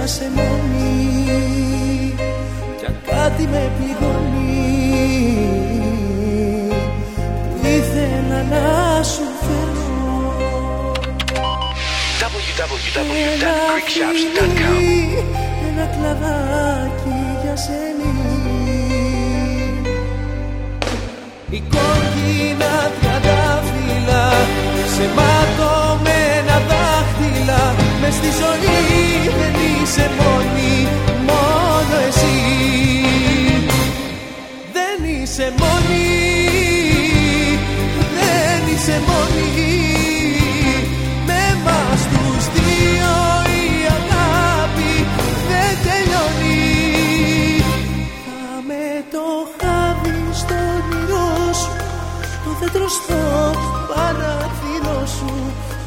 σε μόνη κι αν κάτι με πληγώνει που ήθελα να σου φέρω www.greekshops.com. Ένα κλαδάκι για σένη. Η κόκκινα τριαντάφυλλα σε ματωμένα δάχτυλα. Μες στη ζωή δεν είσαι μόνη, μόνο εσύ. Δεν είσαι μόνη, δεν είσαι μόνη. Με μας τους δύο η αγάπη δεν τελειώνει. Θα με το χάδι στο όνειρό σου, το δέντρο στο παραθύρω σου.